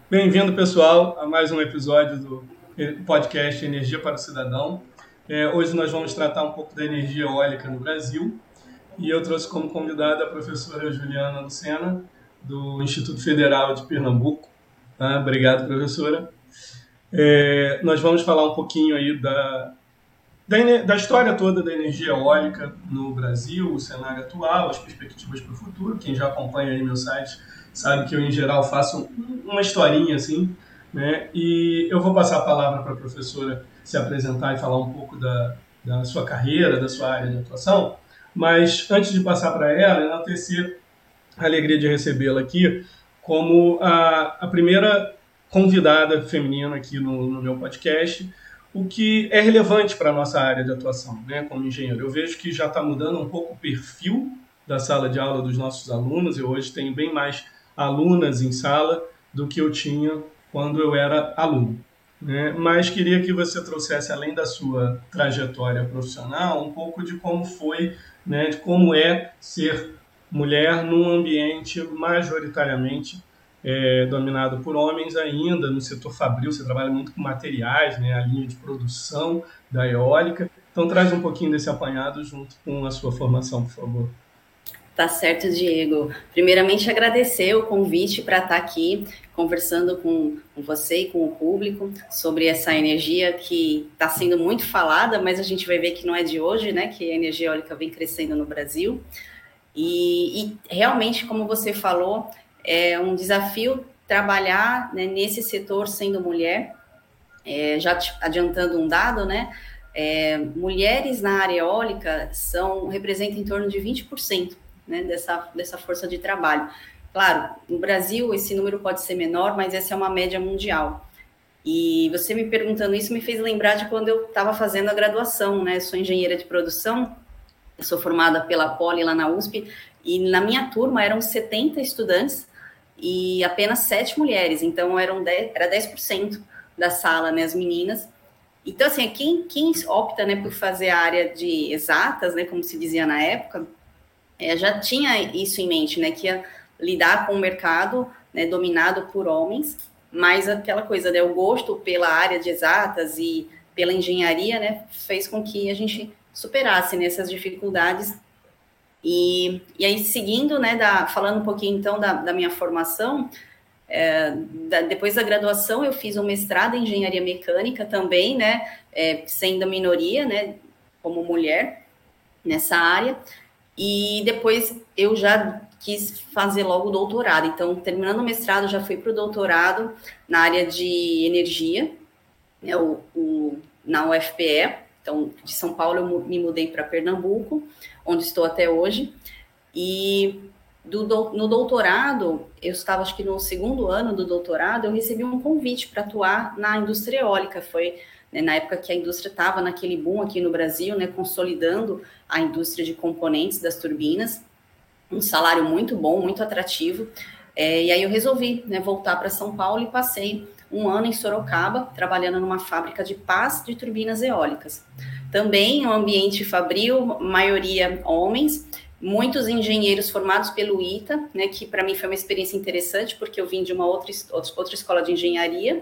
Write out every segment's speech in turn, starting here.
Bem-vindo, pessoal, a mais um episódio do podcast Energia para o Cidadão. Hoje nós vamos tratar um pouco da energia eólica no Brasil e eu trouxe como convidada a professora Juliana Lucena, do Instituto Federal de Pernambuco. Tá? Obrigado, professora. Nós vamos falar um pouquinho aí da história toda da energia eólica no Brasil, o cenário atual, as perspectivas para o futuro. Quem já acompanha aí meu site sabe que eu, em geral, faço uma historinha assim, né? E eu vou passar a palavra para a professora se apresentar e falar um pouco da sua carreira, da sua área de atuação. Mas antes de passar para ela, enaltecer a alegria de recebê-la aqui como a primeira convidada feminina aqui no meu podcast, o que é relevante para a nossa área de atuação, né, como engenheiro. Eu vejo que já está mudando um pouco o perfil da sala de aula dos nossos alunos. Eu hoje tenho bem mais alunas em sala do que eu tinha quando eu era aluno. Né? Mas queria que você trouxesse, além da sua trajetória profissional, um pouco de como foi, né, de como é ser mulher num ambiente majoritariamente dominado por homens ainda, no setor fabril. Você trabalha muito com materiais, né, a linha de produção da eólica. Então traz um pouquinho desse apanhado junto com a sua formação, por favor. Tá certo, Diego. Primeiramente, agradecer o convite para estar aqui conversando com você e com o público sobre essa energia que está sendo muito falada, mas a gente vai ver que não é de hoje, né? Que a energia eólica vem crescendo no Brasil. E realmente, como você falou, é um desafio trabalhar, né, nesse setor sendo mulher. Já adiantando um dado, né? Mulheres na área eólica representam em torno de 20%, né, dessa força de trabalho. Claro, no Brasil esse número pode ser menor, mas essa é uma média mundial. E você me perguntando isso me fez lembrar de quando eu estava fazendo a graduação, né? Eu sou engenheira de produção, eu sou formada pela Poli lá na USP, e na minha turma eram 70 estudantes e apenas 7 mulheres, então era 10% da sala, né, as meninas. Então, assim, quem opta, né, por fazer a área de exatas, né, como se dizia na época, já tinha isso em mente, né, que ia lidar com o mercado, né, dominado por homens, mas aquela coisa, né, o gosto pela área de exatas e pela engenharia, né, fez com que a gente superasse nessas dificuldades. E aí, seguindo, né, falando um pouquinho, então, da minha formação, depois da graduação, eu fiz um mestrado em engenharia mecânica também, né, sendo minoria, né, como mulher nessa área, e depois eu já quis fazer logo o doutorado. Então, terminando o mestrado, já fui para o doutorado na área de energia, né, na UFPE. Então, de São Paulo, eu me mudei para Pernambuco, onde estou até hoje. E no doutorado, eu estava, acho que no segundo ano do doutorado, eu recebi um convite para atuar na indústria eólica. Foi, né, na época que a indústria estava naquele boom aqui no Brasil, né, consolidando a indústria de componentes das turbinas, um salário muito bom, muito atrativo. E aí eu resolvi, né, voltar para São Paulo e passei um ano em Sorocaba, trabalhando numa fábrica de pás de turbinas eólicas. Também um ambiente fabril, maioria homens, muitos engenheiros formados pelo ITA, né, que para mim foi uma experiência interessante, porque eu vim de uma outra escola de engenharia,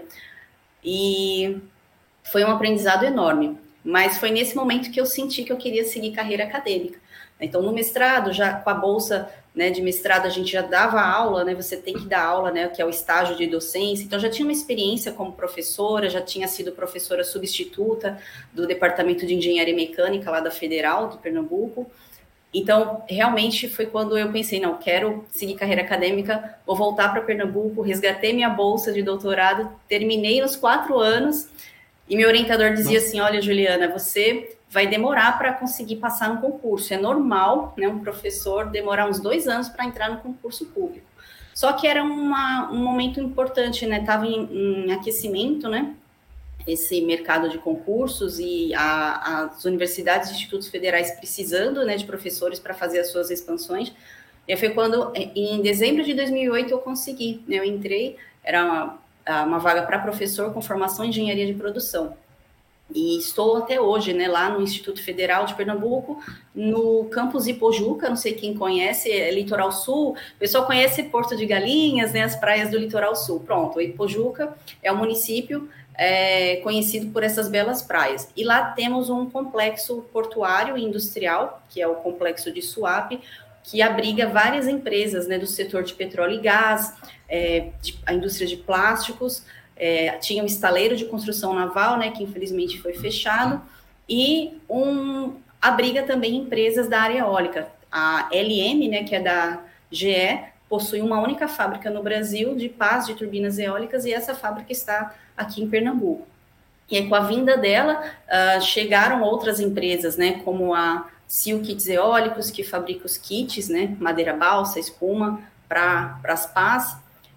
e foi um aprendizado enorme. Mas foi nesse momento que eu senti que eu queria seguir carreira acadêmica. Então, no mestrado, já com a bolsa, né, de mestrado, a gente já dava aula, né, você tem que dar aula, né, que é o estágio de docência. Então, já tinha uma experiência como professora, já tinha sido professora substituta do Departamento de Engenharia Mecânica lá da Federal de Pernambuco. Então, realmente foi quando eu pensei, não, quero seguir carreira acadêmica, vou voltar para Pernambuco, resgatei minha bolsa de doutorado, terminei nos 4 anos, e meu orientador dizia assim, olha, Juliana, você vai demorar para conseguir passar no concurso. É normal, né, um professor demorar uns 2 anos para entrar no concurso público. Só que era um momento importante, né? Estava em aquecimento, né? Esse mercado de concursos e as universidades e institutos federais precisando, né, de professores para fazer as suas expansões. E foi quando, em dezembro de 2008, eu consegui. Né, eu entrei, era uma vaga para professor com formação em engenharia de produção. E estou até hoje, né, lá no Instituto Federal de Pernambuco, no campus Ipojuca, não sei quem conhece, é Litoral Sul. O pessoal conhece Porto de Galinhas, né, as praias do Litoral Sul. Pronto, Ipojuca é um município conhecido por essas belas praias. E lá temos um complexo portuário e industrial, que é o complexo de Suape, que abriga várias empresas, né, do setor de petróleo e gás, a indústria de plásticos. Tinha um estaleiro de construção naval, né, que infelizmente foi fechado, e abriga também empresas da área eólica. A LM, né, que é da GE, possui uma única fábrica no Brasil de pás de turbinas eólicas, e essa fábrica está aqui em Pernambuco. E aí, com a vinda dela, chegaram outras empresas, né, como a Sil Kits Eólicos, que fabrica os kits, né, madeira balsa, espuma, para as pás.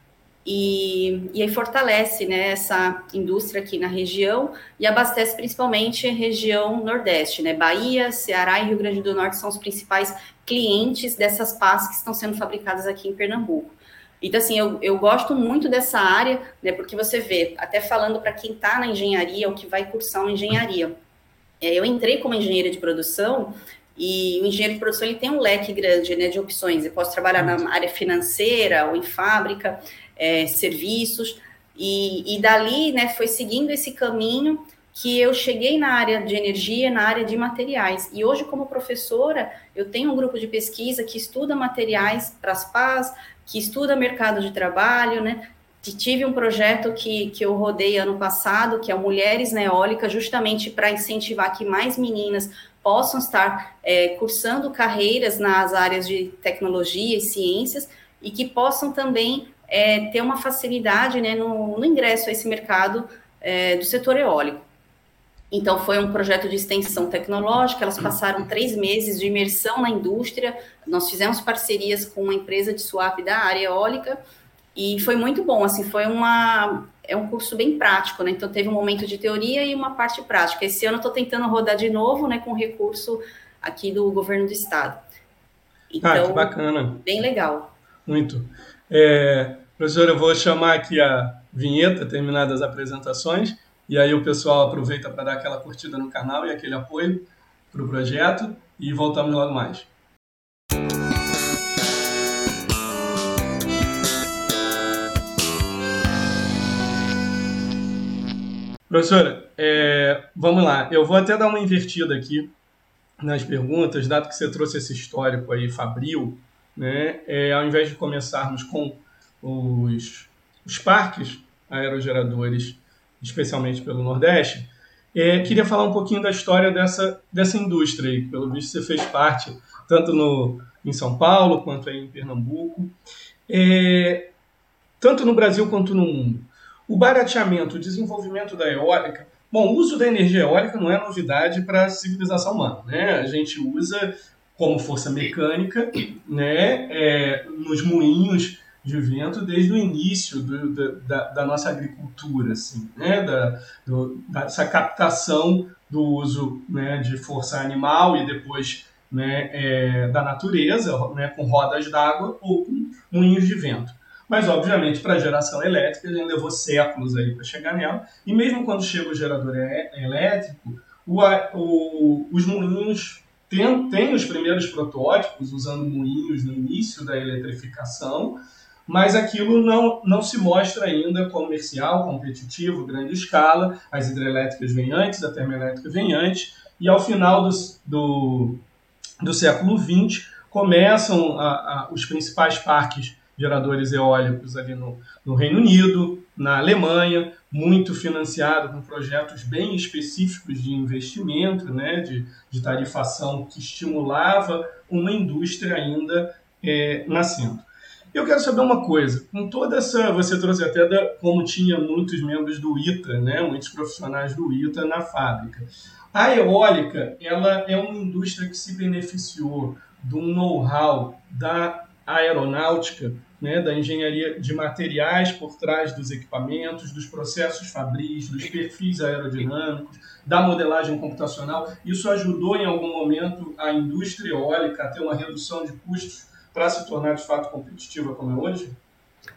E aí fortalece, né, essa indústria aqui na região e abastece principalmente a região Nordeste, né? Bahia, Ceará e Rio Grande do Norte são os principais clientes dessas pás que estão sendo fabricadas aqui em Pernambuco. Então, assim, eu gosto muito dessa área, né, porque você vê, até falando para quem está na engenharia ou que vai cursar uma engenharia. Eu entrei como engenheira de produção e o engenheiro de produção ele tem um leque grande, né, de opções. Eu posso trabalhar na área financeira ou em fábrica, serviços, e dali, né, foi seguindo esse caminho que eu cheguei na área de energia, na área de materiais. E hoje, como professora, eu tenho um grupo de pesquisa que estuda materiais para as pás, que estuda mercado de trabalho, né? Tive um projeto que eu rodei ano passado, que é o Mulheres na Eólica, justamente para incentivar que mais meninas possam estar cursando carreiras nas áreas de tecnologia e ciências e que possam também ter uma facilidade, né, no ingresso a esse mercado do setor eólico. Então, foi um projeto de extensão tecnológica, elas passaram 3 meses de imersão na indústria, nós fizemos parcerias com uma empresa de swap da área eólica, e foi muito bom, assim, é um curso bem prático, né, então teve um momento de teoria e uma parte prática. Esse ano eu estou tentando rodar de novo, né, com recurso aqui do governo do estado. Então, que bacana. Bem legal. Muito. Professora, eu vou chamar aqui a vinheta, terminadas as apresentações, e aí o pessoal aproveita para dar aquela curtida no canal e aquele apoio para o projeto, e voltamos logo mais. Professora, vamos lá. Eu vou até dar uma invertida aqui nas perguntas, dado que você trouxe esse histórico aí, fabril, né? Ao invés de começarmos com os parques aerogeradores, especialmente pelo Nordeste, queria falar um pouquinho da história dessa indústria aí, que pelo visto você fez parte, tanto em São Paulo quanto aí em Pernambuco, tanto no Brasil quanto no mundo. O barateamento, o desenvolvimento da eólica. Bom, o uso da energia eólica não é novidade para a civilização humana, né? A gente usa como força mecânica, né, nos moinhos de vento desde o início da nossa agricultura, assim, né? Dessa captação do uso, né, de força animal e depois, né, da natureza, né, com rodas d'água ou com moinhos de vento. Mas, obviamente, para a geração elétrica, ele levou séculos aí para chegar nela. E mesmo quando chega o gerador elétrico, os moinhos têm os primeiros protótipos usando moinhos no início da eletrificação, mas aquilo não se mostra ainda comercial, competitivo, grande escala. As hidrelétricas vêm antes, a termoelétrica vem antes, e ao final do século XX começam os principais parques geradores eólicos ali no Reino Unido, na Alemanha, muito financiado com projetos bem específicos de investimento, né, de tarifação que estimulava uma indústria ainda nascendo. Eu quero saber uma coisa, com toda essa, você trouxe até como tinha muitos membros do ITA, né, muitos profissionais do ITA na fábrica. A eólica, ela é uma indústria que se beneficiou do know-how da aeronáutica, né, da engenharia de materiais por trás dos equipamentos, dos processos fabris, dos perfis aerodinâmicos, da modelagem computacional. Isso ajudou em algum momento a indústria eólica a ter uma redução de custos para se tornar de fato competitiva como é hoje?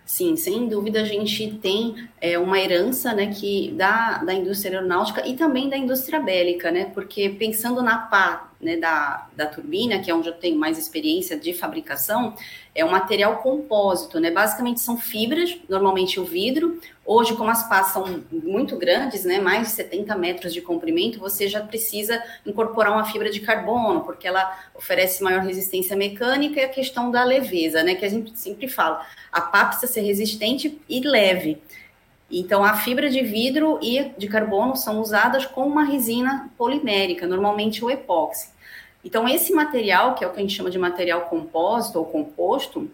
Sim, sem dúvida a gente tem uma herança, né, da indústria aeronáutica e também da indústria bélica, né, porque pensando na pá, né, da turbina, que é onde eu tenho mais experiência de fabricação, é um material compósito, né, basicamente são fibras, normalmente o vidro. Hoje, como as pás são muito grandes, né, mais de 70 metros de comprimento, você já precisa incorporar uma fibra de carbono, porque ela oferece maior resistência mecânica e a questão da leveza, né, que a gente sempre fala. A pá precisa ser resistente e leve. Então, a fibra de vidro e de carbono são usadas com uma resina polimérica, normalmente o epóxi. Então, esse material, que é o que a gente chama de material compósito ou composto,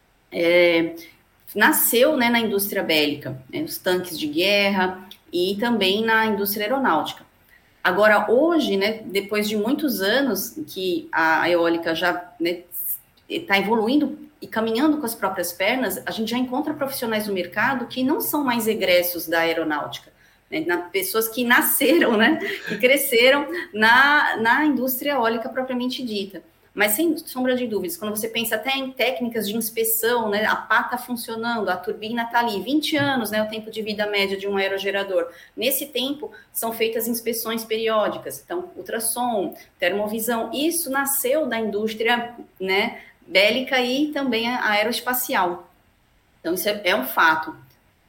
nasceu, né, na indústria bélica, né, nos tanques de guerra e também na indústria aeronáutica. Agora, hoje, né, depois de muitos anos que a eólica já, né, está evoluindo e caminhando com as próprias pernas, a gente já encontra profissionais no mercado que não são mais egressos da aeronáutica, né, pessoas que nasceram, né, que cresceram na indústria eólica propriamente dita. Mas sem sombra de dúvidas, quando você pensa até em técnicas de inspeção, né, a pá está funcionando, a turbina está ali, 20 anos, né, o tempo de vida média de um aerogerador. Nesse tempo, são feitas inspeções periódicas, então, ultrassom, termovisão, isso nasceu da indústria, né, bélica e também aeroespacial. Então, isso é um fato.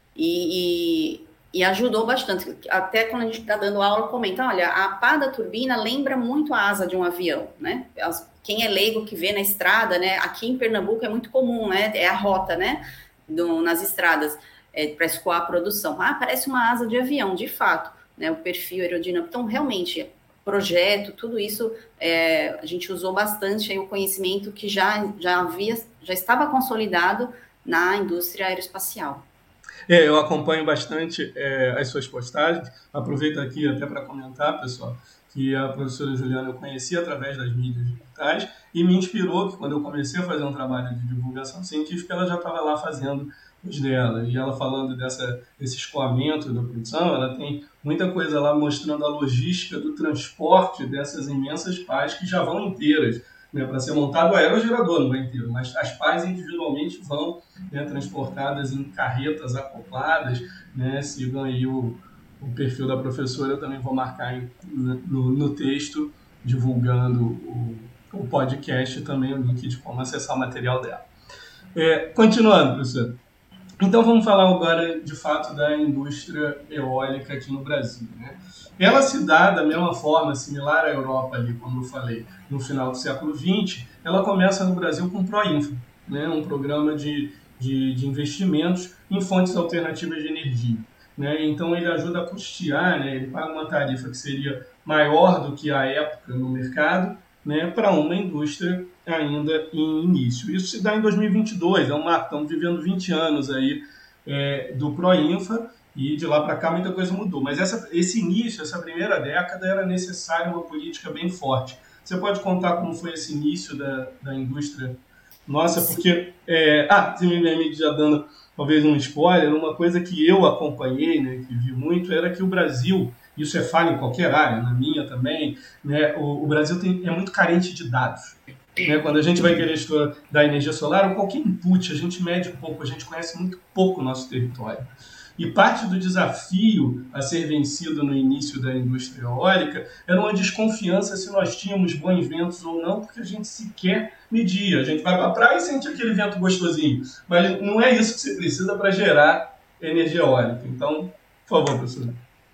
E ajudou bastante. Até quando a gente está dando aula, comenta, olha, a pá da turbina lembra muito a asa de um avião, né? Quem é leigo que vê na estrada, né? Aqui em Pernambuco é muito comum, né? É a rota, né? Nas estradas, para escoar a produção. Ah, parece uma asa de avião, de fato, né? O perfil aerodinâmico. Então, realmente, projeto, tudo isso, a gente usou bastante aí o conhecimento que já estava consolidado na indústria aeroespacial. Eu acompanho bastante as suas postagens. Aproveito aqui até para comentar, pessoal, que a professora Juliana eu conheci através das mídias digitais e me inspirou que quando eu comecei a fazer um trabalho de divulgação científica, ela já estava lá fazendo os dela. E ela falando desse escoamento da produção, ela tem muita coisa lá mostrando a logística do transporte dessas imensas pás que já vão inteiras, né, para ser montado o aerogerador não vai inteiro, mas as pás individualmente vão, né, transportadas em carretas acopladas, né, sigam aí o perfil da professora, eu também vou marcar no texto, divulgando o podcast, também o link de como acessar o material dela. Continuando, professor. Então vamos falar agora, de fato, da indústria eólica aqui no Brasil, né? Ela se dá da mesma forma, similar à Europa ali, como eu falei, no final do século XX, ela começa no Brasil com o Proinfa, né? Um programa de investimentos em fontes alternativas de energia, né? Então ele ajuda a custear, né? Ele paga uma tarifa que seria maior do que a época no mercado, né? Para uma indústria ainda em início. Isso se dá em 2022, estamos vivendo 20 anos aí do Proinfa, e de lá para cá muita coisa mudou. Mas esse início, essa primeira década, era necessária uma política bem forte. Você pode contar como foi esse início da indústria nossa? Porque, se me permite, já dando talvez um spoiler, uma coisa que eu acompanhei, né, que vi muito, era que o Brasil, isso é falha em qualquer área, na minha também, né, o Brasil é muito carente de dados. Né? Quando a gente vai querer estudar energia solar, ou qualquer input, a gente mede pouco, a gente conhece muito pouco o nosso território. E parte do desafio a ser vencido no início da indústria eólica era uma desconfiança se nós tínhamos bons ventos ou não, porque a gente sequer media. A gente vai para a praia e sente aquele vento gostosinho, mas não é isso que você precisa para gerar energia eólica. Então, por favor, professor.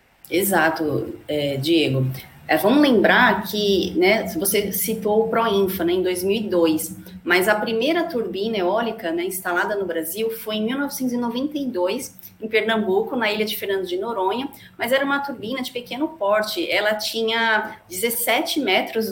Exato, Diego. Vamos lembrar que, né, você citou o Proinfa, né, em 2002, mas a primeira turbina eólica, né, instalada no Brasil foi em 1992, em Pernambuco, na ilha de Fernando de Noronha, mas era uma turbina de pequeno porte. Ela tinha 17 metros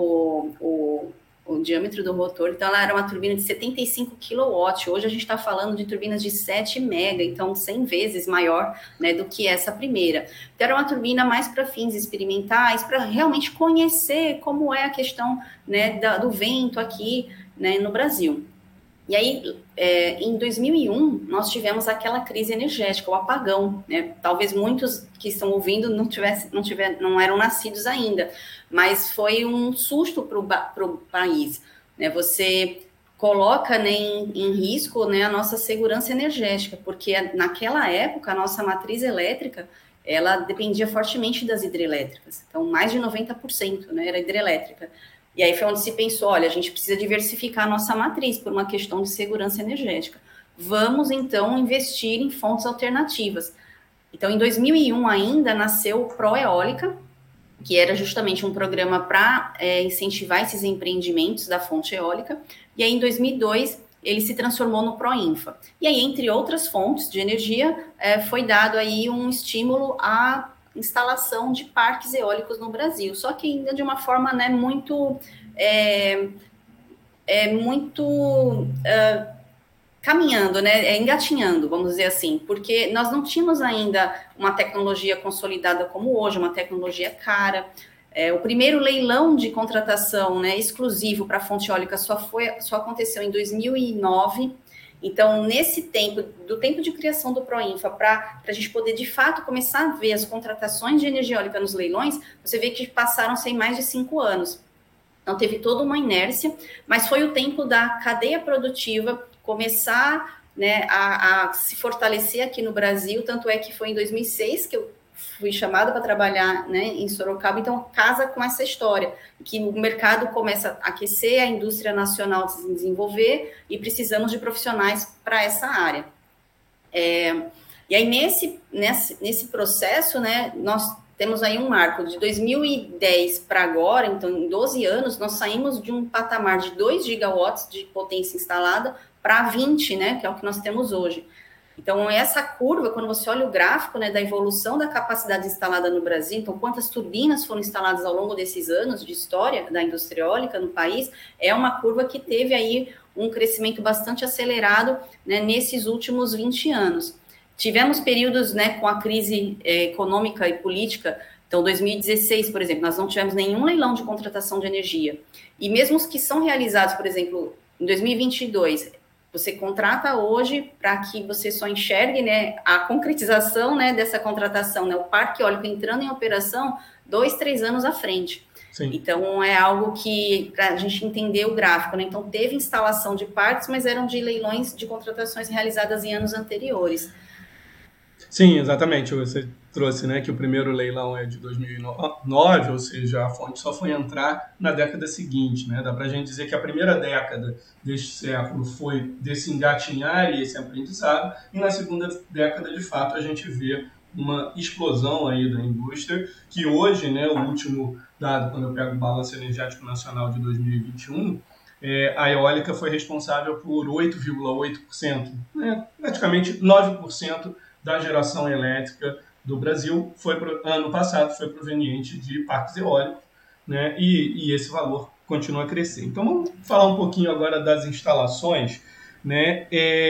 o diâmetro do rotor, então ela era uma turbina de 75 kW. Hoje a gente está falando de turbinas de 7 mega, então 100 vezes maior, né, do que essa primeira. Então era uma turbina mais para fins experimentais, para realmente conhecer como é a questão, né, do vento aqui, né, no Brasil. E aí, em 2001, nós tivemos aquela crise energética, o apagão, né? Talvez muitos que estão ouvindo não eram nascidos ainda, mas foi um susto para o país, né? Você coloca, né, em risco, né, a nossa segurança energética, porque naquela época a nossa matriz elétrica ela dependia fortemente das hidrelétricas, então mais de 90%, né, era hidrelétrica. E aí foi onde se pensou, olha, a gente precisa diversificar a nossa matriz por uma questão de segurança energética. Vamos, então, investir em fontes alternativas. Então, em 2001 ainda nasceu o Proeólica, que era justamente um programa para incentivar esses empreendimentos da fonte eólica. E aí, em 2002, ele se transformou no Proinfa. E aí, entre outras fontes de energia, foi dado aí um estímulo à instalação de parques eólicos no Brasil. Só que ainda de uma forma, né, muito caminhando, né, engatinhando, vamos dizer assim, porque nós não tínhamos ainda uma tecnologia consolidada como hoje, uma tecnologia cara. O primeiro leilão de contratação, né, exclusivo para a fonte eólica só aconteceu em 2009. Então, nesse tempo, do tempo de criação do Proinfa, para a gente poder, de fato, começar a ver as contratações de energia eólica nos leilões, você vê que passaram-se mais de 5 anos. Então, teve toda uma inércia, mas foi o tempo da cadeia produtiva começar, né, a se fortalecer aqui no Brasil, tanto é que foi em 2006 que eu fui chamada para trabalhar, né, em Sorocaba, então casa com essa história, que o mercado começa a aquecer, a indústria nacional se desenvolver e precisamos de profissionais para essa área. E aí, nesse processo, né, nós temos aí um marco de 2010 para agora, então em 12 anos, nós saímos de um patamar de 2 gigawatts de potência instalada para 20, né, que é o que nós temos hoje. Então, essa curva, quando você olha o gráfico, né, da evolução da capacidade instalada no Brasil, então quantas turbinas foram instaladas ao longo desses anos de história da indústria eólica no país, é uma curva que teve aí um crescimento bastante acelerado, né, nesses últimos 20 anos. Tivemos períodos, né, com a crise econômica e política. Então, 2016, por exemplo, nós não tivemos nenhum leilão de contratação de energia. E mesmo os que são realizados, por exemplo, em 2022, você contrata hoje para que você só enxergue, né, a concretização, né, dessa contratação, né, o parque eólico entrando em operação 2, 3 anos à frente. Sim. Então, é algo que, para a gente entender o gráfico, né, então teve instalação de parques, mas eram de leilões de contratações realizadas em anos anteriores. Sim, exatamente. Você trouxe, né, que o primeiro leilão é de 2009, ou seja, a fonte só foi entrar na década seguinte, né? Dá para a gente dizer que a primeira década deste século foi desse engatinhar e esse aprendizado, e na segunda década, de fato, a gente vê uma explosão aí da indústria, que hoje, né, o último dado, quando eu pego o Balanço Energético Nacional de 2021, a eólica foi responsável por 8,8%, né, praticamente 9% da geração elétrica do Brasil ano passado foi proveniente de parques eólicos, né? E esse valor continua a crescer. Então vamos falar um pouquinho agora das instalações, né?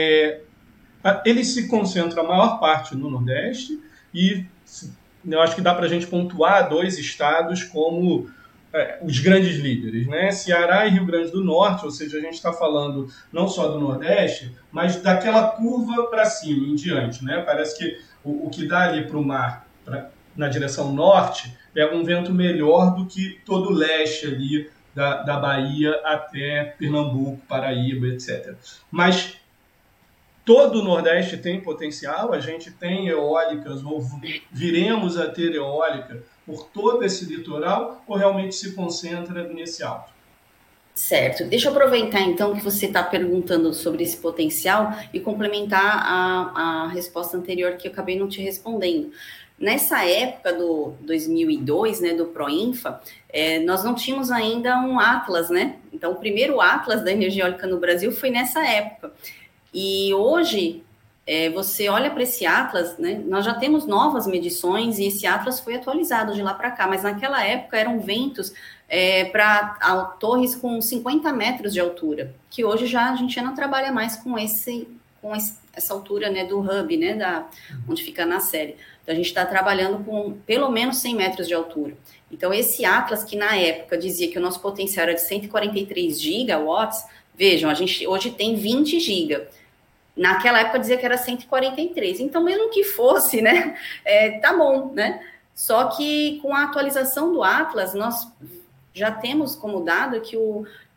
Eles se concentram a maior parte no Nordeste e eu acho que dá para a gente pontuar 2 estados como os grandes líderes, né? Ceará e Rio Grande do Norte, ou seja, a gente está falando não só do Nordeste, mas daquela curva para cima, em diante, né? Parece que o que dá ali para o mar, na direção norte, é um vento melhor do que todo o leste ali da Bahia até Pernambuco, Paraíba, etc. Mas todo o Nordeste tem potencial, a gente tem eólicas, ou viremos a ter eólica por todo esse litoral, ou realmente se concentra nesse alto? Certo. Deixa eu aproveitar, então, que você está perguntando sobre esse potencial e complementar a resposta anterior que eu acabei não te respondendo. Nessa época do 2002, né, do Proinfa, nós não tínhamos ainda um Atlas, né? Então, o primeiro Atlas da energia eólica no Brasil foi nessa época. E hoje, você olha para esse Atlas, né, nós já temos novas medições e esse Atlas foi atualizado de lá para cá, mas naquela época eram ventos para torres com 50 metros de altura, que hoje a gente já não trabalha mais com essa altura, né, do hub, né, onde fica na série. Então, a gente está trabalhando com pelo menos 100 metros de altura. Então, esse Atlas, que na época dizia que o nosso potencial era de 143 gigawatts, vejam, a gente hoje tem 20 giga. Naquela época dizia que era 143. Então, mesmo que fosse, né, tá bom, né? Só que com a atualização do Atlas, nós já temos como dado que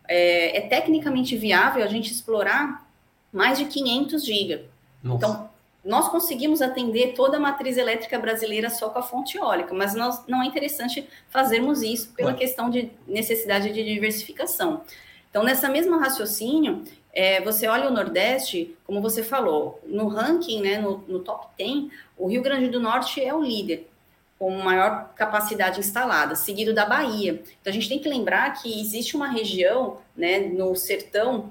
é tecnicamente viável a gente explorar mais de 500 gigas. Então, nós conseguimos atender toda a matriz elétrica brasileira só com a fonte eólica, mas não é interessante fazermos isso pela questão de necessidade de diversificação. Então, nessa mesma raciocínio, você olha o Nordeste, como você falou, no ranking, né, no top 10, o Rio Grande do Norte é o líder, com maior capacidade instalada, seguido da Bahia. Então, a gente tem que lembrar que existe uma região, né, no sertão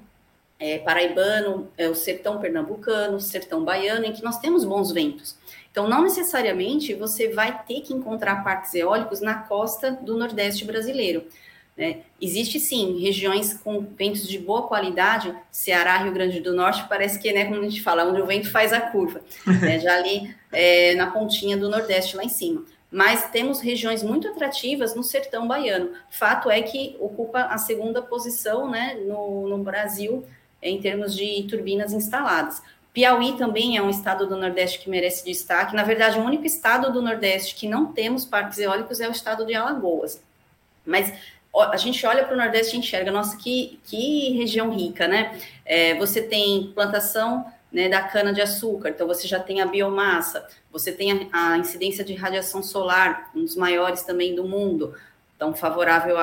paraibano, o sertão pernambucano, o sertão baiano, em que nós temos bons ventos. Então, não necessariamente você vai ter que encontrar parques eólicos na costa do Nordeste brasileiro. Né? Existe, sim, regiões com ventos de boa qualidade, Ceará, Rio Grande do Norte, parece que, né, como a gente fala, onde o vento faz a curva, né? Já ali na pontinha do Nordeste, lá em cima. Mas temos regiões muito atrativas no sertão baiano. Fato é que ocupa a segunda posição, né, no Brasil, em termos de turbinas instaladas. Piauí também é um estado do Nordeste que merece destaque. Na verdade, o único estado do Nordeste que não temos parques eólicos é o estado de Alagoas. Mas a gente olha para o Nordeste e enxerga, nossa, que região rica, né? Você tem plantação, né, da cana-de-açúcar, então você já tem a biomassa, você tem a incidência de radiação solar, um dos maiores também do mundo, então favorável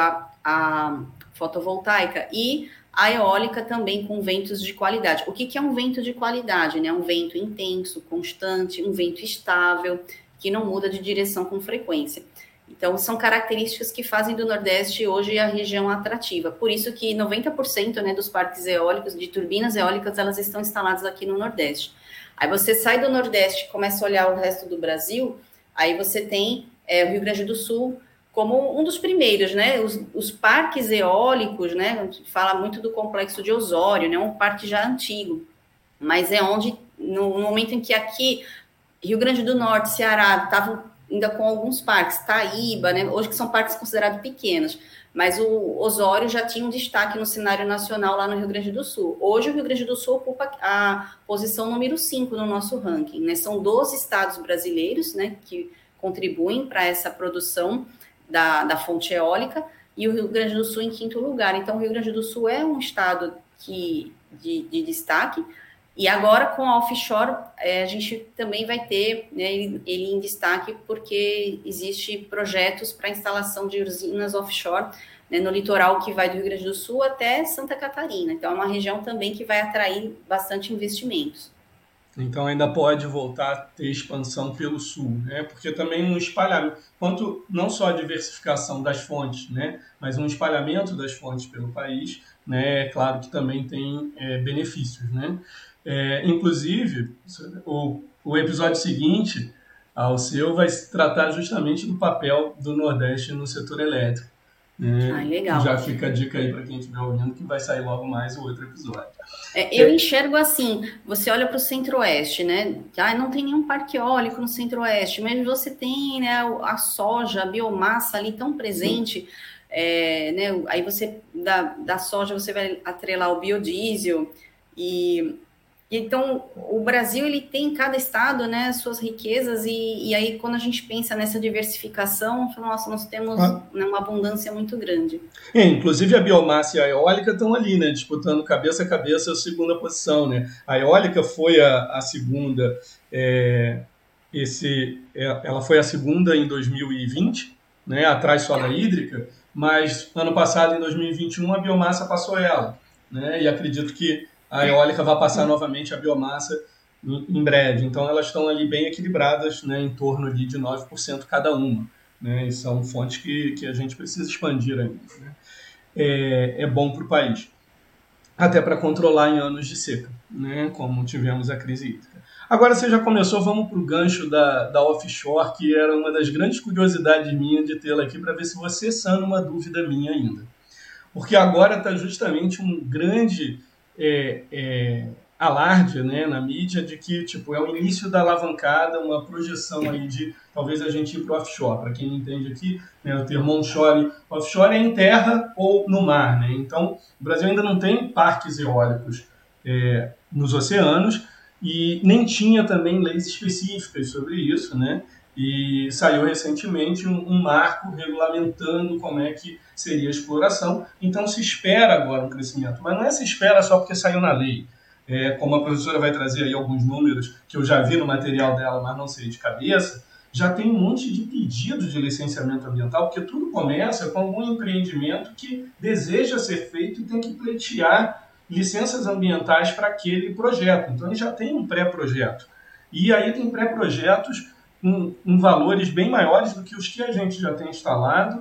à fotovoltaica, e a eólica também com ventos de qualidade. O que é um vento de qualidade? Né? Um vento intenso, constante, um vento estável, que não muda de direção com frequência. Então, são características que fazem do Nordeste hoje a região atrativa. Por isso que 90%, né, dos parques eólicos, de turbinas eólicas, elas estão instaladas aqui no Nordeste. Aí você sai do Nordeste e começa a olhar o resto do Brasil, aí você tem o Rio Grande do Sul como um dos primeiros, né? Os parques eólicos, né? A gente fala muito do Complexo de Osório, né? Um parque já antigo, mas é onde, no momento em que aqui, Rio Grande do Norte, Ceará, estavam ainda com alguns parques, Taíba, né? Hoje que são parques considerados pequenos, mas o Osório já tinha um destaque no cenário nacional lá no Rio Grande do Sul. Hoje o Rio Grande do Sul ocupa a posição número 5 no nosso ranking, né? São 12 estados brasileiros, né, que contribuem para essa produção da fonte eólica, e o Rio Grande do Sul em quinto lugar. Então, o Rio Grande do Sul é um estado de destaque, e agora com a offshore, a gente também vai ter, né, ele em destaque, porque existe projetos para instalação de usinas offshore, né, no litoral que vai do Rio Grande do Sul até Santa Catarina. Então, é uma região também que vai atrair bastante investimentos. Então ainda pode voltar a ter expansão pelo sul, né? Porque também um espalhamento, quanto não só a diversificação das fontes, né? Mas um espalhamento das fontes pelo país, né? É claro que também tem benefícios, né? Inclusive, o episódio seguinte ao seu vai se tratar justamente do papel do Nordeste no setor elétrico. Legal. Já fica a dica aí para quem estiver ouvindo que vai sair logo mais o outro episódio. Eu enxergo assim, você olha para o Centro-Oeste, né? Não tem nenhum parque eólico no Centro-Oeste, mas você tem, né, a soja, a biomassa ali tão presente, né? Aí você, da soja, você vai atrelar o biodiesel, e então o Brasil, ele tem em cada estado, né, suas riquezas, e aí quando a gente pensa nessa diversificação, nossa, nós temos uma abundância muito grande. Inclusive a biomassa e a eólica estão ali, né, disputando cabeça a cabeça a segunda posição, né? A eólica foi a segunda, ela foi a segunda em 2020, né, atrás só da hídrica, mas ano passado, em 2021, a biomassa passou ela, né? E acredito que a eólica vai passar novamente a biomassa em breve. Então, elas estão ali bem equilibradas, né, em torno ali de 9% cada uma. Né, e são fontes que a gente precisa expandir ainda. Né? É bom para o país. Até para controlar em anos de seca, né, como tivemos a crise hídrica. Agora você já começou, vamos para o gancho da offshore, que era uma das grandes curiosidades minhas de tê-la aqui, para ver se você sana uma dúvida minha ainda. Porque agora está justamente um grande alarde, né, na mídia de que tipo, é o início da alavancada, uma projeção aí de talvez a gente ir para o offshore. Para quem não entende aqui, né, o termo onshore, offshore é em terra ou no mar. Né? Então, o Brasil ainda não tem parques eólicos nos oceanos, e nem tinha também leis específicas sobre isso, né? E saiu recentemente um marco regulamentando como é que seria a exploração. Então se espera agora um crescimento, mas não é se espera só porque saiu na lei. Como a professora vai trazer aí alguns números que eu já vi no material dela, mas não sei de cabeça, já tem um monte de pedidos de licenciamento ambiental, porque tudo começa com algum empreendimento que deseja ser feito e tem que pleitear licenças ambientais para aquele projeto. Então, ele já tem um pré-projeto. E aí tem pré-projetos em valores bem maiores do que os que a gente já tem instalado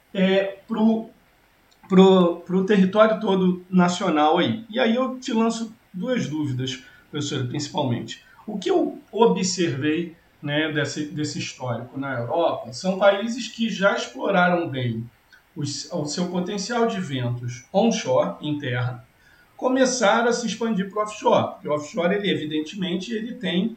para o território todo nacional aí. E aí eu te lanço duas dúvidas, professora, principalmente. O que eu observei, né, desse histórico na Europa são países que já exploraram bem o seu potencial de ventos onshore, em terra, começaram a se expandir para o offshore. Porque o offshore, evidentemente, ele tem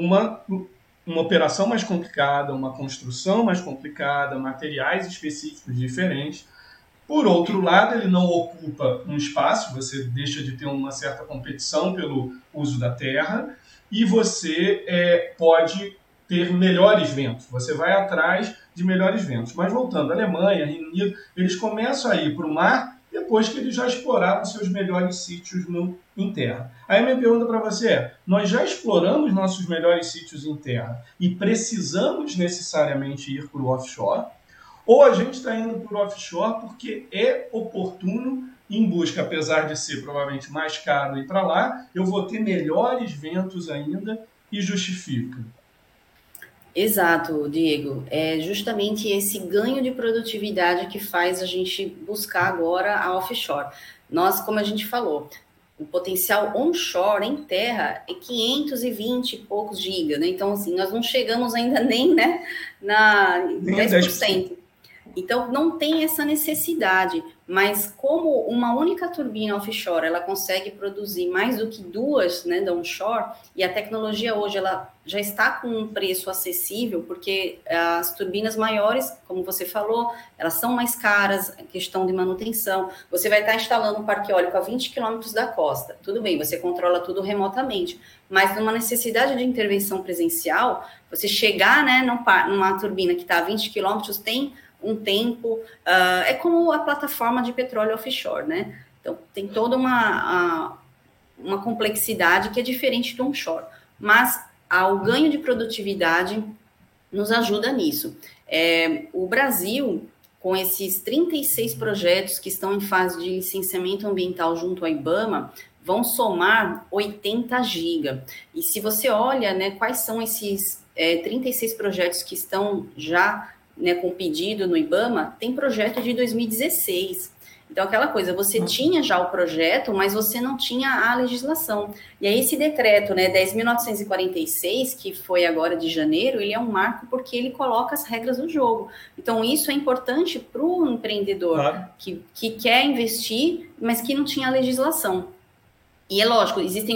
uma operação mais complicada, uma construção mais complicada, materiais específicos diferentes. Por outro lado, ele não ocupa um espaço, você deixa de ter uma certa competição pelo uso da terra e você pode ter melhores ventos, você vai atrás de melhores ventos. Mas voltando, Alemanha, Reino Unido, eles começam a ir para o mar depois que eles já exploraram seus melhores sítios em terra. Aí a minha pergunta para você nós já exploramos nossos melhores sítios em terra e precisamos necessariamente ir para o offshore? Ou a gente está indo para o offshore porque é oportuno, em busca, apesar de ser provavelmente mais caro ir para lá, eu vou ter melhores ventos ainda e justifica. Exato, Diego. É justamente esse ganho de produtividade que faz a gente buscar agora a offshore. Nós, como a gente falou, o potencial onshore em terra é 520 e poucos gigas, né? Então, assim, nós não chegamos ainda nem, né, na 10%. Então, não tem essa necessidade, mas como uma única turbina offshore, ela consegue produzir mais do que duas, né, da onshore, e a tecnologia hoje, ela já está com um preço acessível, porque as turbinas maiores, como você falou, elas são mais caras, a questão de manutenção. Você vai estar instalando um parque eólico a 20 quilômetros da costa. Tudo bem, você controla tudo remotamente, mas numa necessidade de intervenção presencial, você chegar, né, numa turbina que está a 20 quilômetros, tem um tempo, é como a plataforma de petróleo offshore, né? Então, tem toda uma complexidade que é diferente do onshore, mas o ganho de produtividade nos ajuda nisso. O Brasil, com esses 36 projetos que estão em fase de licenciamento ambiental junto ao IBAMA, vão somar 80 gigas. E se você olha, né, quais são esses 36 projetos que estão já, né, com pedido no IBAMA, tem projeto de 2016. Então, aquela coisa, você tinha já o projeto, mas você não tinha a legislação. E aí, esse decreto, né, 10.946, que foi agora de janeiro, ele é um marco porque ele coloca as regras do jogo. Então, isso é importante para o empreendedor, claro, que quer investir, mas que não tinha a legislação. E é lógico, existem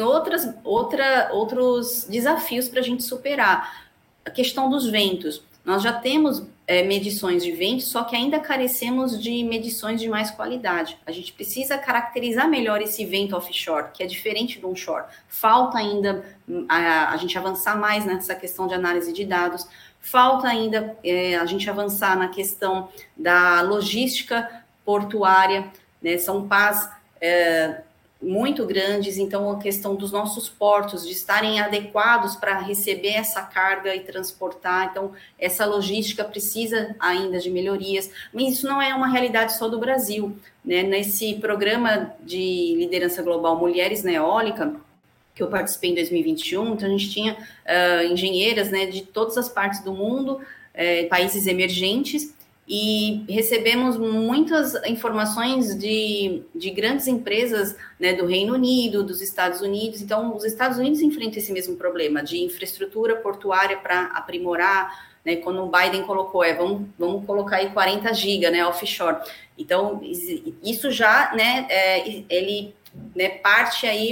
outros desafios para a gente superar. A questão dos ventos. Nós já temos medições de vento, só que ainda carecemos de medições de mais qualidade. A gente precisa caracterizar melhor esse vento offshore, que é diferente do onshore. Falta ainda a gente avançar mais nessa questão de análise de dados. Falta ainda a gente avançar na questão da logística portuária, né? São PAs muito grandes, então a questão dos nossos portos, de estarem adequados para receber essa carga e transportar, então essa logística precisa ainda de melhorias, mas isso não é uma realidade só do Brasil, né? Nesse programa de liderança global Mulheres na Eólica, que eu participei em 2021, então a gente tinha engenheiras, né, de todas as partes do mundo, países emergentes, e recebemos muitas informações de grandes empresas, né, do Reino Unido, dos Estados Unidos. Então, os Estados Unidos enfrentam esse mesmo problema de infraestrutura portuária para aprimorar, né, quando o Biden colocou, vamos colocar aí 40 gigas, né, offshore. Então, isso já, né, ele, né, parte aí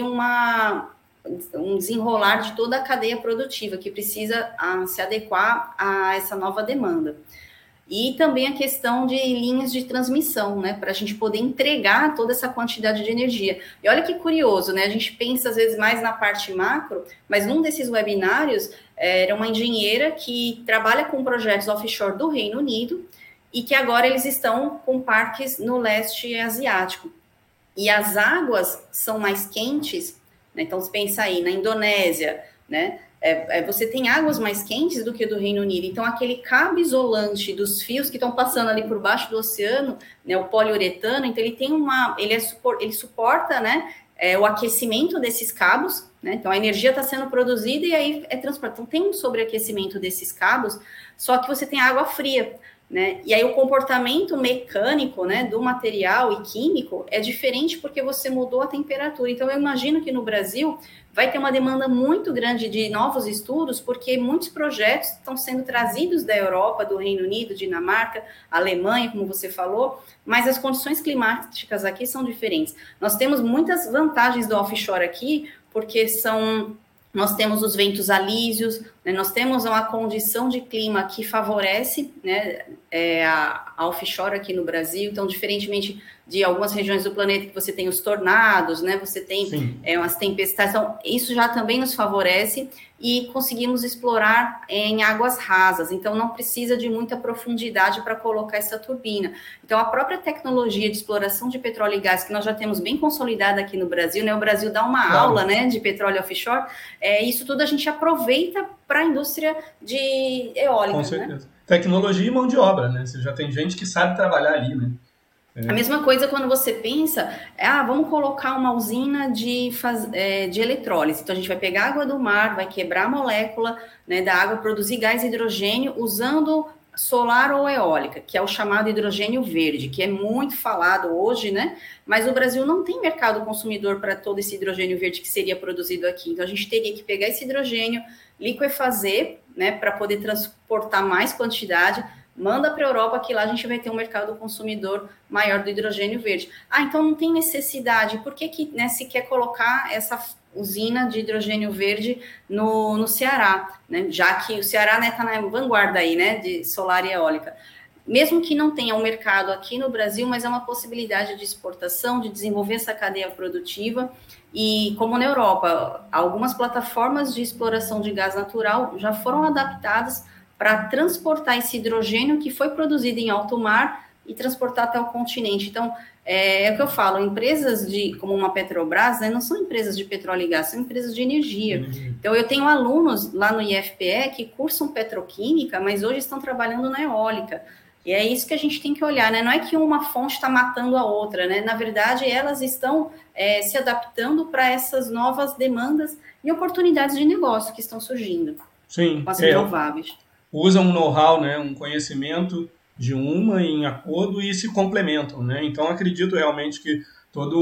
um desenrolar de toda a cadeia produtiva que precisa se adequar a essa nova demanda. E também a questão de linhas de transmissão, né, para a gente poder entregar toda essa quantidade de energia. E olha que curioso, né, a gente pensa às vezes mais na parte macro, mas num desses webinários era uma engenheira que trabalha com projetos offshore do Reino Unido e que agora eles estão com parques no leste asiático. E as águas são mais quentes, né, então você pensa aí na Indonésia, né, você tem águas mais quentes do que do Reino Unido. Então, aquele cabo isolante dos fios que estão passando ali por baixo do oceano, né, o poliuretano, então ele suporta, né, o aquecimento desses cabos, né? Então, a energia está sendo produzida e aí é transportada. Então, tem um sobreaquecimento desses cabos, só que você tem água fria, né? E aí o comportamento mecânico, né, do material e químico é diferente porque você mudou a temperatura. Então, eu imagino que no Brasil vai ter uma demanda muito grande de novos estudos, porque muitos projetos estão sendo trazidos da Europa, do Reino Unido, Dinamarca, Alemanha, como você falou, mas as condições climáticas aqui são diferentes. Nós temos muitas vantagens do offshore aqui, porque nós temos os ventos alísios, né, nós temos uma condição de clima que favorece, né, a offshore aqui no Brasil. Então, diferentemente de algumas regiões do planeta que você tem os tornados, né, você tem umas tempestades, então isso já também nos favorece e conseguimos explorar em águas rasas, então não precisa de muita profundidade para colocar essa turbina. Então, a própria tecnologia de exploração de petróleo e gás, que nós já temos bem consolidada aqui no Brasil, né, o Brasil dá uma aula, né, de petróleo offshore, isso tudo a gente aproveita para a indústria de eólica. Com certeza. Né? Tecnologia e mão de obra, né? Você já tem gente que sabe trabalhar ali, né? A mesma coisa quando você pensa, vamos colocar uma usina de eletrólise. Então, a gente vai pegar água do mar, vai quebrar a molécula, né, da água, produzir gás e hidrogênio usando solar ou eólica, que é o chamado hidrogênio verde, que é muito falado hoje, né? Mas o Brasil não tem mercado consumidor para todo esse hidrogênio verde que seria produzido aqui. Então, a gente teria que pegar esse hidrogênio, liquefazer, né, para poder transportar mais quantidade, manda para a Europa, que lá a gente vai ter um mercado consumidor maior do hidrogênio verde. Então não tem necessidade. Por que, né, se quer colocar essa usina de hidrogênio verde no Ceará, né? Já que o Ceará, né, está na vanguarda aí, né, de solar e eólica. Mesmo que não tenha um mercado aqui no Brasil, mas é uma possibilidade de exportação, de desenvolver essa cadeia produtiva. E como na Europa, algumas plataformas de exploração de gás natural já foram adaptadas para transportar esse hidrogênio que foi produzido em alto mar e transportar até o continente. Então, é o que eu falo, empresas como uma Petrobras, né, não são empresas de petróleo e gás, são empresas de energia. Então, eu tenho alunos lá no IFPE que cursam petroquímica, mas hoje estão trabalhando na eólica. E é isso que a gente tem que olhar, né? Não é que uma fonte está matando a outra, né? Na verdade, elas estão se adaptando para essas novas demandas e oportunidades de negócio que estão surgindo. Sim, com as renováveis. Usam um know-how, né, um conhecimento de uma em acordo e se complementam, né? Então, acredito realmente que toda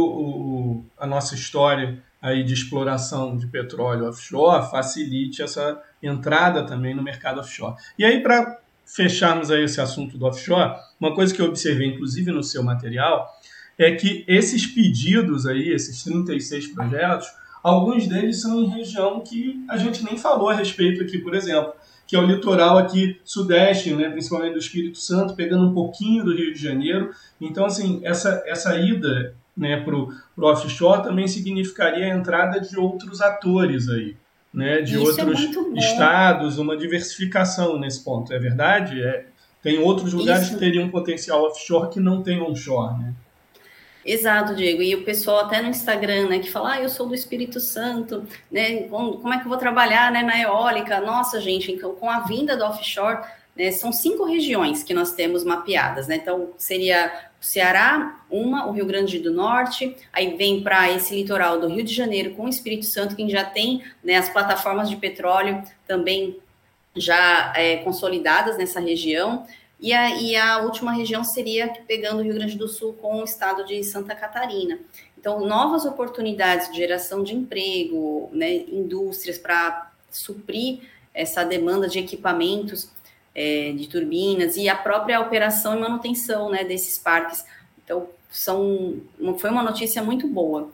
a nossa história aí de exploração de petróleo offshore facilite essa entrada também no mercado offshore. E aí, para fecharmos aí esse assunto do offshore, uma coisa que eu observei, inclusive no seu material, é que esses pedidos aí, esses 36 projetos, alguns deles são em região que a gente nem falou a respeito aqui, por exemplo, que é o litoral aqui sudeste, né, principalmente do Espírito Santo, pegando um pouquinho do Rio de Janeiro. Então, assim, essa ida, né, para o offshore também significaria a entrada de outros atores aí, né, de outros estados, uma diversificação nesse ponto. É verdade? Tem outros lugares que teriam um potencial offshore que não tem onshore, né? Exato, Diego. E o pessoal até no Instagram, né, que fala, eu sou do Espírito Santo, né, como é que eu vou trabalhar, né, na eólica? Nossa, gente, então, com a vinda do offshore, né, são 5 regiões que nós temos mapeadas, né? Então, seria o Ceará, o Rio Grande do Norte, aí vem para esse litoral do Rio de Janeiro com o Espírito Santo, que já tem, né, as plataformas de petróleo também já consolidadas nessa região. E a última região seria pegando o Rio Grande do Sul com o estado de Santa Catarina. Então, novas oportunidades de geração de emprego, né, indústrias para suprir essa demanda de equipamentos, de turbinas e a própria operação e manutenção, né, desses parques. Então, foi uma notícia muito boa.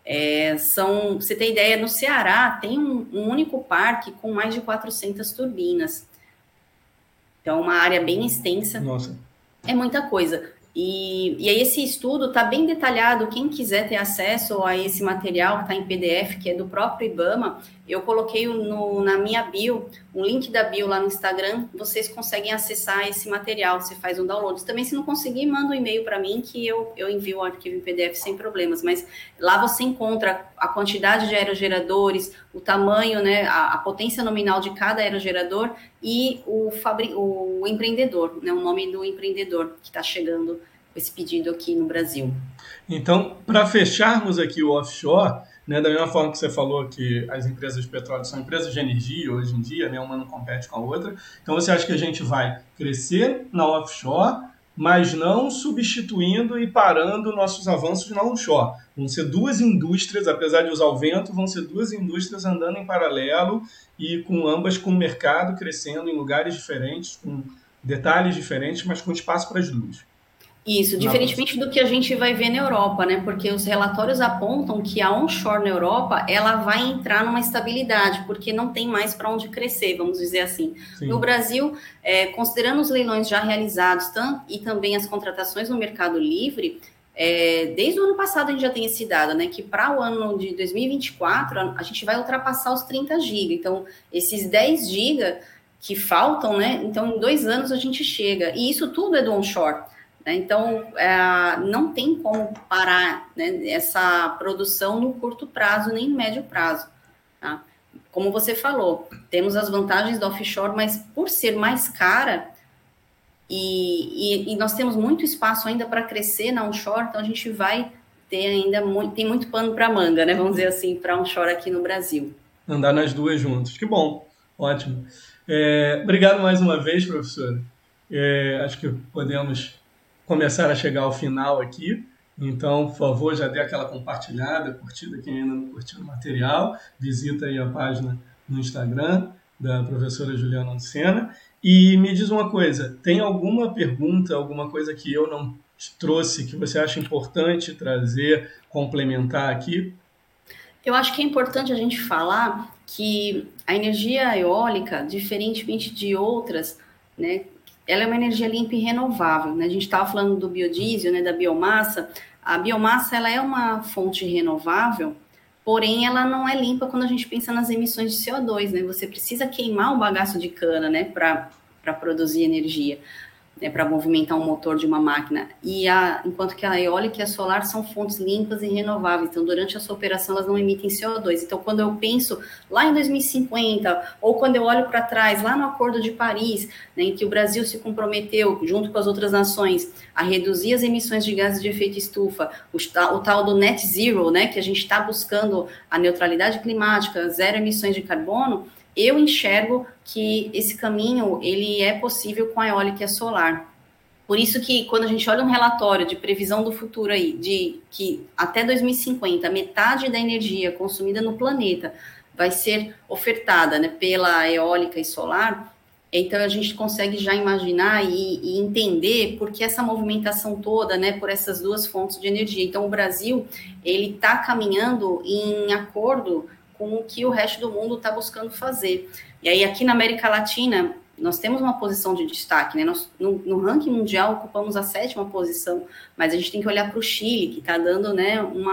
Você tem ideia, no Ceará tem um único parque com mais de 400 turbinas. Então, é uma área bem extensa. Nossa. É muita coisa. E aí esse estudo está bem detalhado, quem quiser ter acesso a esse material que está em PDF, que é do próprio IBAMA, eu coloquei na minha bio, um link da bio lá no Instagram, vocês conseguem acessar esse material, você faz um download. Também, se não conseguir, manda um e-mail para mim que eu envio o arquivo em PDF sem problemas, mas lá você encontra a quantidade de aerogeradores, o tamanho, né, a potência nominal de cada aerogerador e o empreendedor, né, o nome do empreendedor que está chegando esse pedido aqui no Brasil. Então, para fecharmos aqui o offshore, né, da mesma forma que você falou que as empresas de petróleo são empresas de energia hoje em dia, né, uma não compete com a outra, então você acha que a gente vai crescer na offshore, mas não substituindo e parando nossos avanços na onshore? Vão ser duas indústrias, apesar de usar o vento, vão ser duas indústrias andando em paralelo e com ambas com o mercado crescendo em lugares diferentes, com detalhes diferentes, mas com espaço para as duas. Isso, diferentemente do que a gente vai ver na Europa, né? Porque os relatórios apontam que a onshore na Europa ela vai entrar numa estabilidade, porque não tem mais para onde crescer, vamos dizer assim. Sim. No Brasil, considerando os leilões já realizados e também as contratações no Mercado Livre, desde o ano passado a gente já tem esse dado, né? Que para o ano de 2024 a gente vai ultrapassar os 30 GB. Então, esses 10 GB que faltam, né? Então, em 2 anos a gente chega. E isso tudo é do onshore. Então, não tem como parar, né, essa produção no curto prazo, nem no médio prazo. Tá? Como você falou, temos as vantagens do offshore, mas por ser mais cara, e nós temos muito espaço ainda para crescer na onshore, então a gente vai ter ainda tem muito pano para manga, né, vamos dizer assim, para onshore aqui no Brasil. Andar nas duas juntas. Que bom, ótimo. Obrigado mais uma vez, professora. Acho que podemos começar a chegar ao final aqui. Então, por favor, já dê aquela compartilhada, curtida, quem ainda não curtiu o material. Visita aí a página no Instagram da professora Juliana Lucena. E me diz uma coisa, tem alguma pergunta, alguma coisa que eu não trouxe que você acha importante trazer, complementar aqui? Eu acho que é importante a gente falar que a energia eólica, diferentemente de outras, né, ela é uma energia limpa e renovável, né? A gente estava falando do biodiesel, né, da biomassa. A biomassa ela é uma fonte renovável, porém ela não é limpa quando a gente pensa nas emissões de CO2, né? Você precisa queimar o bagaço de cana, né, para produzir energia, né, para movimentar um motor de uma máquina. Enquanto que a eólica e a solar são fontes limpas e renováveis, então durante a sua operação elas não emitem CO2. Então quando eu penso lá em 2050, ou quando eu olho para trás, lá no Acordo de Paris, né, em que o Brasil se comprometeu, junto com as outras nações, a reduzir as emissões de gases de efeito estufa, o tal do net zero, né, que a gente está buscando a neutralidade climática, zero emissões de carbono, eu enxergo que esse caminho ele é possível com a eólica e a solar. Por isso que quando a gente olha um relatório de previsão do futuro aí, de que até 2050 metade da energia consumida no planeta vai ser ofertada, né, pela eólica e solar, então a gente consegue já imaginar e entender por que essa movimentação toda, né, por essas duas fontes de energia. Então o Brasil ele está caminhando em acordo com o que o resto do mundo está buscando fazer. E aí, aqui na América Latina, nós temos uma posição de destaque, né? Nós, no ranking mundial, ocupamos a 7ª posição, mas a gente tem que olhar para o Chile, que está dando, né,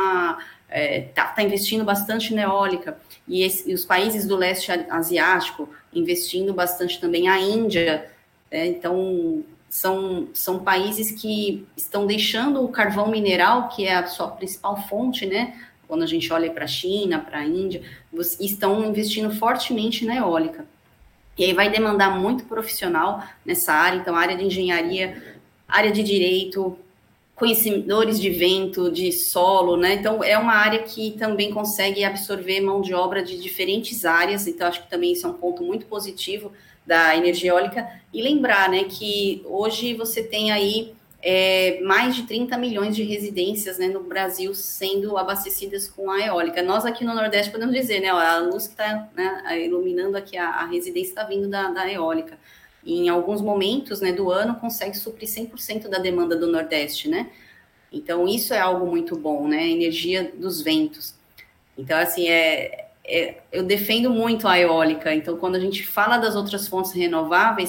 tá investindo bastante na eólica, e os países do leste asiático investindo bastante também, a Índia, então são países que estão deixando o carvão mineral, que é a sua principal fonte, né? Quando a gente olha para a China, para a Índia, estão investindo fortemente na eólica. E aí vai demandar muito profissional nessa área, então área de engenharia, área de direito, conhecedores de vento, de solo, né? Então é uma área que também consegue absorver mão de obra de diferentes áreas, então acho que também isso é um ponto muito positivo da energia eólica. E lembrar, né, que hoje você tem aí mais de 30 milhões de residências, né, no Brasil sendo abastecidas com a eólica. Nós aqui no Nordeste podemos dizer, né, a luz que está, né, iluminando aqui a residência está vindo da eólica. E em alguns momentos, né, do ano consegue suprir 100% da demanda do Nordeste, né? Então isso é algo muito bom, né? A energia dos ventos. Então assim eu defendo muito a eólica. Então quando a gente fala das outras fontes renováveis,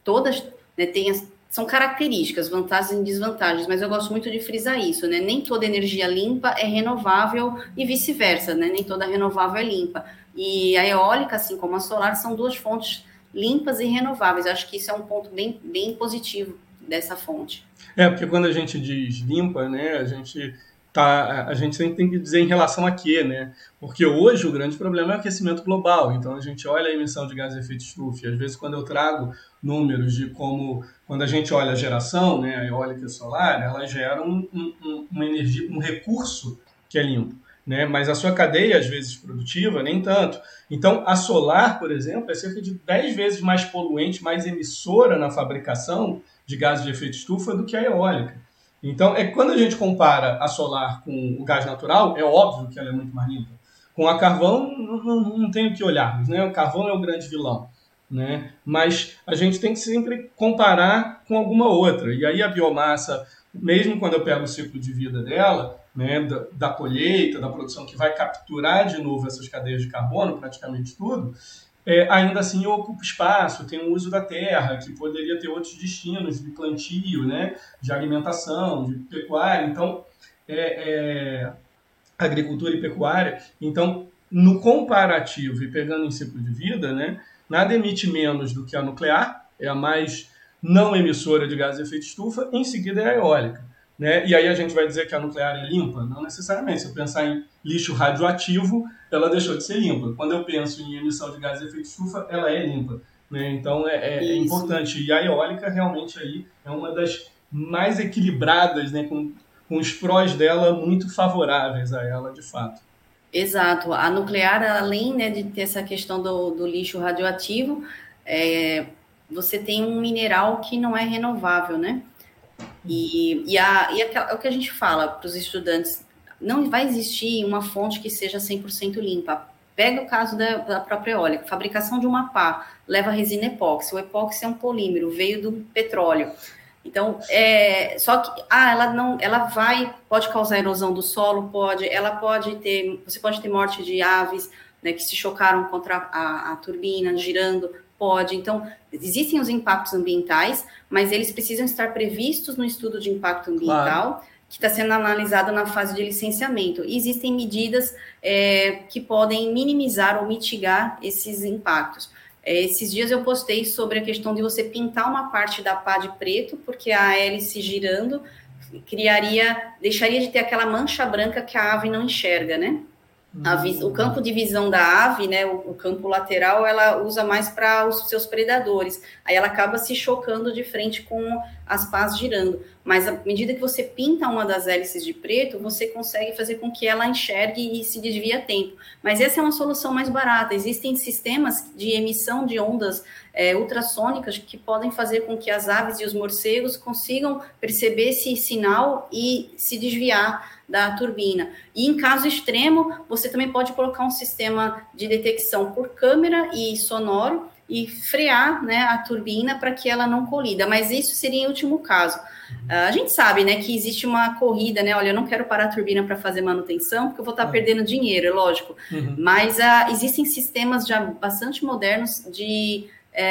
todas, né, são características, vantagens e desvantagens, mas eu gosto muito de frisar isso, né? Nem toda energia limpa é renovável e vice-versa, né? Nem toda renovável é limpa. E a eólica, assim como a solar, são duas fontes limpas e renováveis. Acho que isso é um ponto bem, bem positivo dessa fonte. Porque quando a gente diz limpa, né, a gente sempre tem que dizer em relação a quê, né? Porque hoje o grande problema é o aquecimento global. Então a gente olha a emissão de gás de efeito estufa. E às vezes quando eu trago números de como, quando a gente olha a geração, né, a eólica e a solar, elas geram uma energia, um recurso que é limpo. Né? Mas a sua cadeia, às vezes, produtiva, nem tanto. Então, a solar, por exemplo, é cerca de 10 vezes mais poluente, mais emissora na fabricação de gases de efeito estufa do que a eólica. Então, quando a gente compara a solar com o gás natural, é óbvio que ela é muito mais limpa. Com a carvão, não tem o que olharmos, né? O carvão é o grande vilão. Né? Mas a gente tem que sempre comparar com alguma outra. E aí a biomassa, mesmo quando eu pego o ciclo de vida dela, né, da colheita, da produção, que vai capturar de novo essas cadeias de carbono, praticamente tudo, ainda assim ocupa espaço, tem um uso da terra, que poderia ter outros destinos de plantio, né, de alimentação, de pecuária. Então, agricultura e pecuária. Então, no comparativo e pegando em ciclo de vida, né, nada emite menos do que a nuclear, é a mais não emissora de gases de efeito estufa, em seguida é a eólica. Né? E aí a gente vai dizer que a nuclear é limpa? Não necessariamente. Se eu pensar em lixo radioativo, ela deixou de ser limpa. Quando eu penso em emissão de gases de efeito estufa, ela é limpa. Né? Então é importante. E a eólica realmente aí é uma das mais equilibradas, né? com os prós dela muito favoráveis a ela, de fato. Exato. A nuclear, além, né, de ter essa questão do lixo radioativo, você tem um mineral que não é renovável, né? E é o que a gente fala para os estudantes, não vai existir uma fonte que seja 100% limpa. Pega o caso da própria eólica, fabricação de uma pá, leva resina epóxi. O epóxi é um polímero, veio do petróleo. Então, só que pode causar erosão do solo, você pode ter morte de aves, né, que se chocaram contra a turbina, girando, pode. Então, existem os impactos ambientais, mas eles precisam estar previstos no estudo de impacto ambiental, claro, que está sendo analisado na fase de licenciamento. E existem medidas que podem minimizar ou mitigar esses impactos. Esses dias eu postei sobre a questão de você pintar uma parte da pá de preto, porque a hélice girando deixaria de ter aquela mancha branca que a ave não enxerga, né? O campo de visão da ave, né, o campo lateral, ela usa mais para os seus predadores. Aí ela acaba se chocando de frente com as pás girando. Mas à medida que você pinta uma das hélices de preto, você consegue fazer com que ela enxergue e se desvie a tempo. Mas essa é uma solução mais barata. Existem sistemas de emissão de ondas ultrassônicas que podem fazer com que as aves e os morcegos consigam perceber esse sinal e se desviar da turbina. E em caso extremo, você também pode colocar um sistema de detecção por câmera e sonoro e frear, né, a turbina para que ela não colida. Mas isso seria em último caso. A gente sabe, né, que existe uma corrida, né? Olha, eu não quero parar a turbina para fazer manutenção, porque eu vou estar perdendo dinheiro, é lógico. Uhum. Mas existem sistemas já bastante modernos de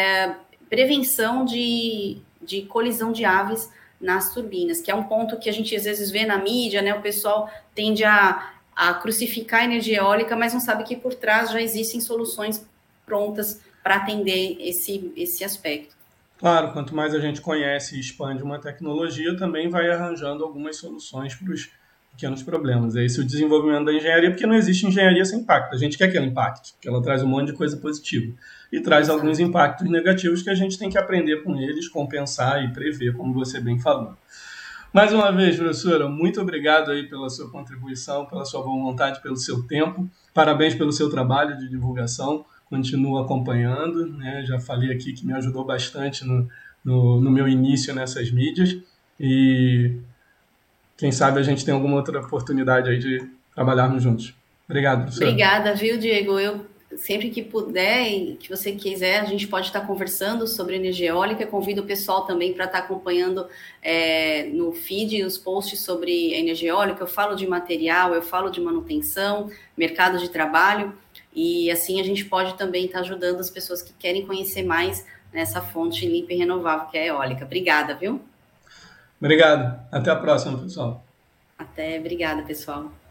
prevenção de colisão de aves nas turbinas, que é um ponto que a gente às vezes vê na mídia, né? O pessoal tende a crucificar a energia eólica, mas não sabe que por trás já existem soluções prontas para atender esse aspecto. Claro, quanto mais a gente conhece e expande uma tecnologia, também vai arranjando algumas soluções para os pequenos problemas. É esse o desenvolvimento da engenharia, porque não existe engenharia sem impacto. A gente quer que ela impacte, porque ela traz um monte de coisa positiva. E traz alguns impactos negativos que a gente tem que aprender com eles, compensar e prever, como você bem falou. Mais uma vez, professora, muito obrigado aí pela sua contribuição, pela sua boa vontade, pelo seu tempo. Parabéns pelo seu trabalho de divulgação. Continuo acompanhando, né? Já falei aqui que me ajudou bastante no meu início nessas mídias. E quem sabe a gente tem alguma outra oportunidade aí de trabalharmos juntos. Obrigado, professora. Obrigada, viu, Diego? Eu sempre que puder e que você quiser, a gente pode estar conversando sobre energia eólica. Convido o pessoal também para estar acompanhando no feed os posts sobre energia eólica. Eu falo de material, eu falo de manutenção, mercado de trabalho, e assim a gente pode também estar ajudando as pessoas que querem conhecer mais nessa fonte limpa e renovável que é a eólica. Obrigada, viu? Obrigado. Até a próxima, pessoal. Até, obrigada, pessoal.